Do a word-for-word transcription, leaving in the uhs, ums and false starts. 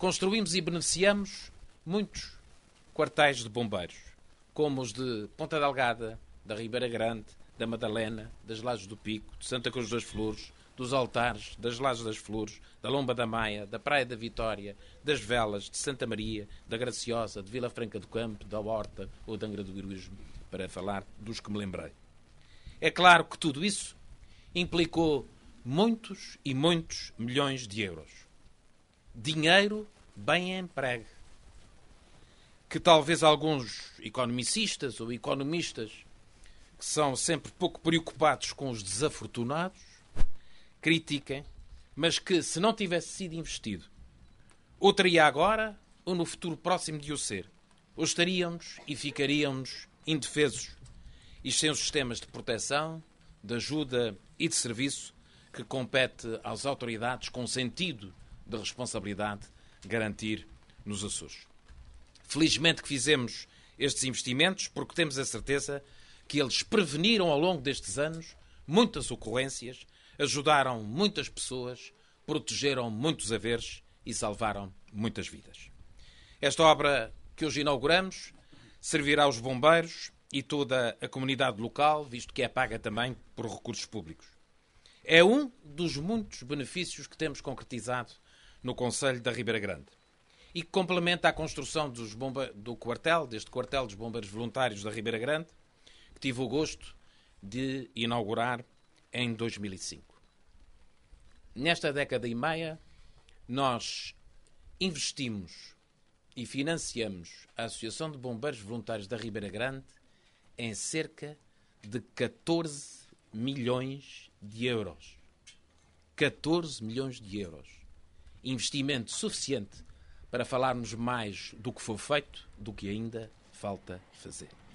construímos e beneficiamos muitos quartéis de bombeiros, como os de Ponta Delgada, da Ribeira Grande, da Madalena, das Lajes do Pico, de Santa Cruz das Flores, dos Altares, das Lajes das Flores, da Lomba da Maia, da Praia da Vitória, das Velas, de Santa Maria, da Graciosa, de Vila Franca do Campo, da Horta ou da Angra do Heroísmo, para falar dos que me lembrei. É claro que tudo isso implicou muitos e muitos milhões de euros. Dinheiro bem empregue, que talvez alguns economicistas ou economistas que são sempre pouco preocupados com os desafortunados critiquem, mas que, se não tivesse sido investido, ou teria agora, ou no futuro próximo de o ser, ou estaríamos e ficaríamos indefesos e sem os sistemas de proteção, de ajuda e de serviço que compete às autoridades com sentido de responsabilidade garantir nos Açores. Felizmente que fizemos estes investimentos, porque temos a certeza que eles preveniram ao longo destes anos muitas ocorrências, ajudaram muitas pessoas, protegeram muitos haveres e salvaram muitas vidas. Esta obra que hoje inauguramos servirá aos bombeiros e toda a comunidade local, visto que é paga também por recursos públicos. É um dos muitos benefícios que temos concretizado no Concelho da Ribeira Grande e que complementa a construção dos bombe... do quartel, deste quartel dos Bombeiros Voluntários da Ribeira Grande, que tive o gosto de inaugurar em dois mil e cinco. Nesta década e meia, nós investimos e financiamos a Associação de Bombeiros Voluntários da Ribeira Grande em cerca de catorze milhões de euros. catorze milhões de euros. Investimento suficiente para falarmos mais do que foi feito, do que ainda falta fazer.